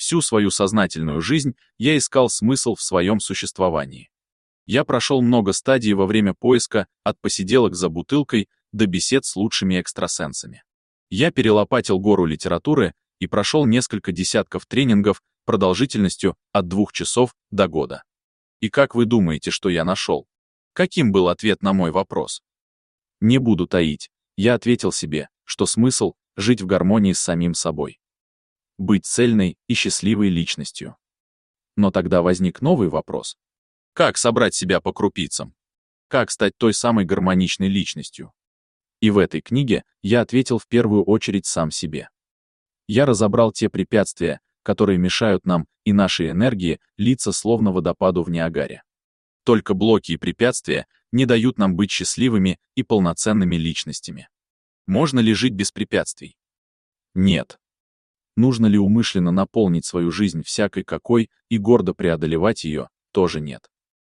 Всю свою сознательную жизнь я искал смысл в своем существовании. Я прошел много стадий во время поиска, от посиделок за бутылкой до бесед с лучшими экстрасенсами. Я перелопатил гору литературы и прошел несколько десятков тренингов продолжительностью от 2 часов до года. И как вы думаете, что я нашел? Каким был ответ на мой вопрос? Не буду таить, я ответил себе, что смысл — жить в гармонии с самим собой. Быть цельной и счастливой личностью. Но тогда возник новый вопрос. Как собрать себя по крупицам? Как стать той самой гармоничной личностью? И в этой книге я ответил в первую очередь сам себе. Я разобрал те препятствия, которые мешают нам и нашей энергии литься словно водопаду в Ниагаре. Только блоки и препятствия не дают нам быть счастливыми и полноценными личностями. Можно ли жить без препятствий? Нет. Нужно ли умышленно наполнить свою жизнь всякой какой и гордо преодолевать ее? Тоже нет.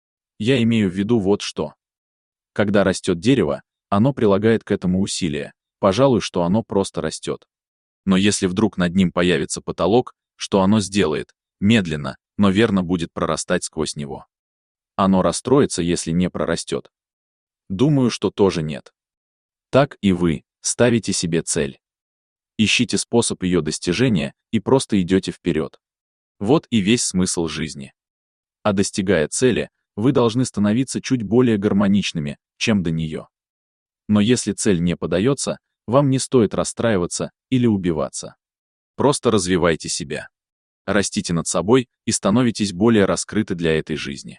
Я имею в виду вот что. Когда растет дерево, оно прилагает к этому усилия, пожалуй, что оно просто растет. Но если вдруг над ним появится потолок, что оно сделает? Медленно, но верно будет прорастать сквозь него. Оно расстроится, если не прорастет. Думаю, что тоже нет. Так и вы ставите себе цель. Ищите способ ее достижения и просто идете вперед. Вот и весь смысл жизни. А достигая цели, вы должны становиться чуть более гармоничными, чем до нее. Но если цель не подается, вам не стоит расстраиваться или убиваться. Просто развивайте себя. Растите над собой и становитесь более раскрыты для этой жизни.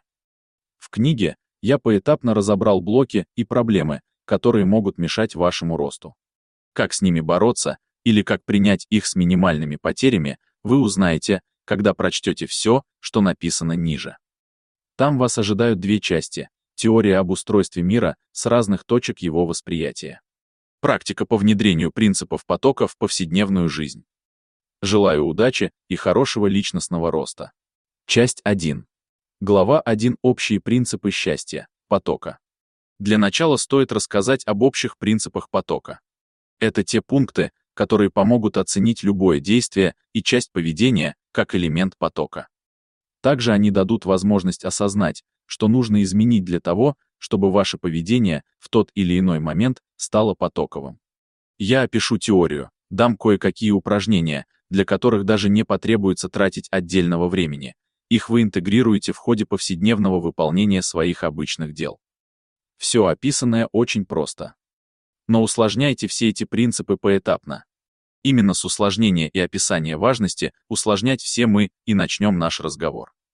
В книге я поэтапно разобрал блоки и проблемы, которые могут мешать вашему росту. Как с ними бороться или как принять их с минимальными потерями, вы узнаете, когда прочтете все, что написано ниже. Там вас ожидают 2 части: теория об устройстве мира с разных точек его восприятия. Практика по внедрению принципов потока в повседневную жизнь. Желаю удачи и хорошего личностного роста. Часть 1. Глава 1. Общие принципы счастья, потока. Для начала стоит рассказать об общих принципах потока. Это те пункты, которые помогут оценить любое действие и часть поведения как элемент потока. Также они дадут возможность осознать, что нужно изменить для того, чтобы ваше поведение в тот или иной момент стало потоковым. Я опишу теорию, дам кое-какие упражнения, для которых даже не потребуется тратить отдельного времени. Их вы интегрируете в ходе повседневного выполнения своих обычных дел. Все описанное очень просто. Но усложняйте все эти принципы поэтапно. Именно с усложнения и описания важности усложнять все мы и начнем наш разговор.